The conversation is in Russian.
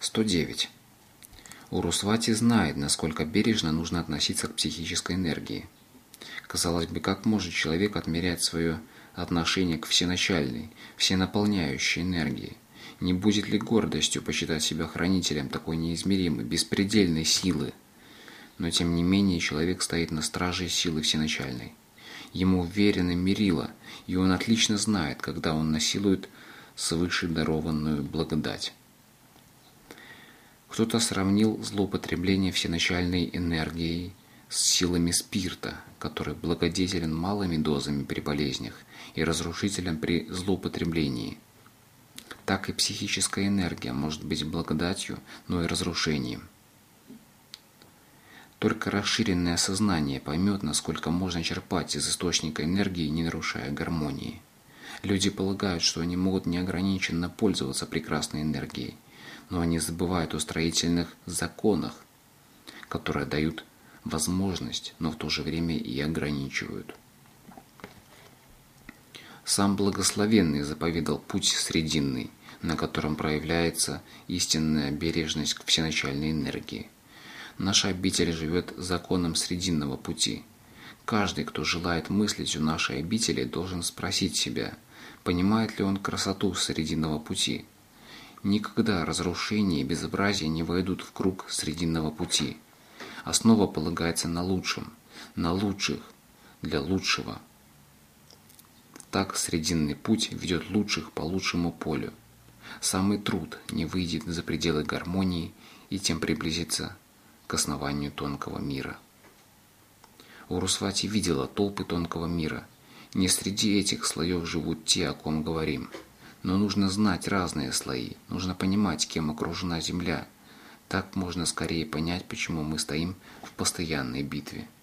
109. Урусвати знает, насколько бережно нужно относиться к психической энергии. Казалось бы, как может человек отмерять свое отношение к всеначальной, всенаполняющей энергии? Не будет ли гордостью почитать себя хранителем такой неизмеримой, беспредельной силы? Но тем не менее человек стоит на страже силы всеначальной. Ему уверены мерила, и он отлично знает, когда он насилует свыше дарованную благодать. Кто-то сравнил злоупотребление всеначальной энергией с силами спирта, который благодетелен малыми дозами при болезнях и разрушителен при злоупотреблении. Так и психическая энергия может быть благодатью, но и разрушением. Только расширенное сознание поймет, насколько можно черпать из источника энергии, не нарушая гармонии. Люди полагают, что они могут неограниченно пользоваться прекрасной энергией, но они забывают о строительных законах, которые дают возможность, но в то же время и ограничивают. Сам Благословенный заповедал путь срединный, на котором проявляется истинная бережность к всеначальной энергии. Наша обитель живет законом срединного пути. Каждый, кто желает мыслить о нашей обители, должен спросить себя, понимает ли он красоту срединного пути. Никогда разрушение и безобразие не войдут в круг срединного пути. Основа полагается на лучшем, на лучших, для лучшего. Так срединный путь ведет лучших по лучшему полю. Самый труд не выйдет за пределы гармонии и тем приблизится к основанию тонкого мира. Урусвати видела толпы тонкого мира. Не среди этих слоев живут те, о ком говорим. Но нужно знать разные слои, нужно понимать, кем окружена Земля. Так можно скорее понять, почему мы стоим в постоянной битве.